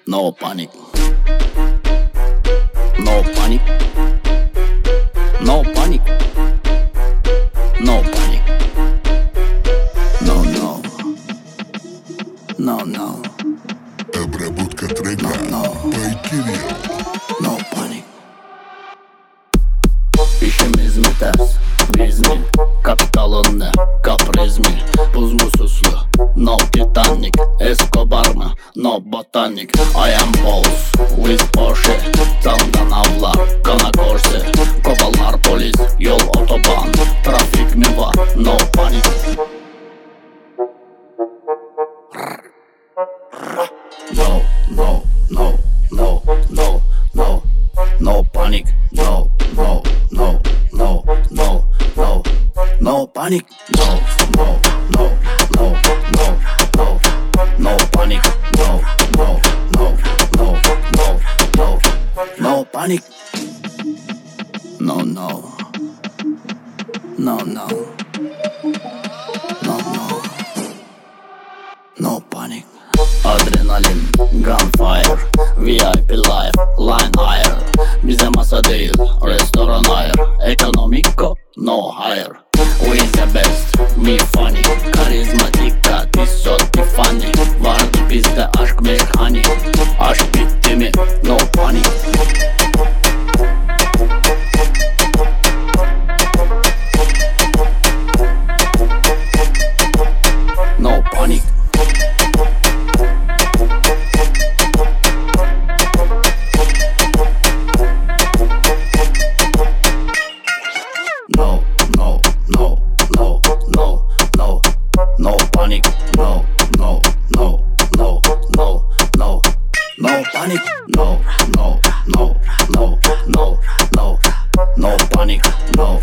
No panic. No panic. No panic. No panic. No, no. No, no. Обработка трека by Kirill. No panic. İşimiz mi ters? Biz mi? Kapitalın ne? Kapriz mi? Buz mu suslu? No Titanic. Escobar mı? No botanik. I am boss with Porsche. Tandan avlar, kana korse. Kovalar polis, yol otoban. Trafik mi var? No panic. No, no, no, no, no, no. No panic. No, no, no, no, no, no. No panic. No, no, no, no, no, no. No panic. No, no, no, no, no, no. No panic. No, no. No, no. No, no. No panic. Adrenalin, gunfire, VIP life, line higher. Bize masa değil, restoran ayır. Ekonomiko, no higher. We the best, we funny. Karizmatika, Tissot, Tiffany. Vardı bizde aşk meşk hani. Aşk bitti mi? No panic. No panic. No, no, no, no, no, no, no panic. No, no, no, no, no, no, no panic. No, no, no, no, no, no, no panic. No,